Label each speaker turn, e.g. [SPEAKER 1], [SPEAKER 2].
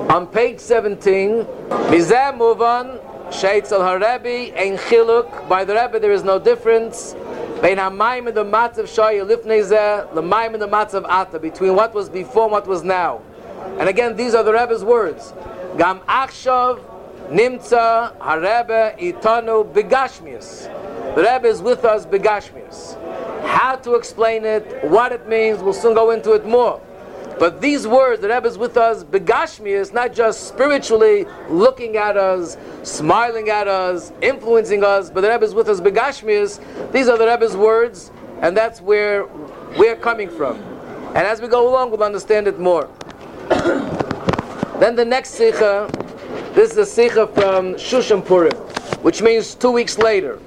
[SPEAKER 1] On page 17, Mizeh Muvan, Sheitzel HaRebbe, Ein Chiluk. By the Rebbe there is no difference. Bein HaMayim and the Matzav Shaya Lifnei Zeh, the Mayim and the Matzav Ata, between what was before and what was now. And again, these are the Rebbe's words. Gam Achshav Nimtza HaRebbe Itanu Begashmius. The Rebbe is with us Begashmius. How to explain it, what it means, we'll soon go into it more. But these words, the Rebbe is with us Begashmius, not just spiritually looking at us, smiling at us, influencing us, but the Rebbe is with us Begashmius. These are the Rebbe's words, and that's where we're coming from. And as we go along, we'll understand it more. Then the next Sikha, this is a Sikha from Shushan Purim, which means 2 weeks later.